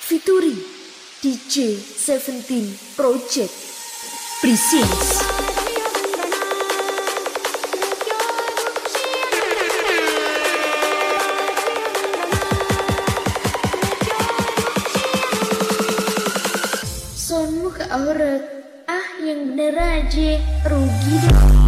Fituri DJ 17 Project presents Sonmu ke aurat, yang bener aja rugi deh.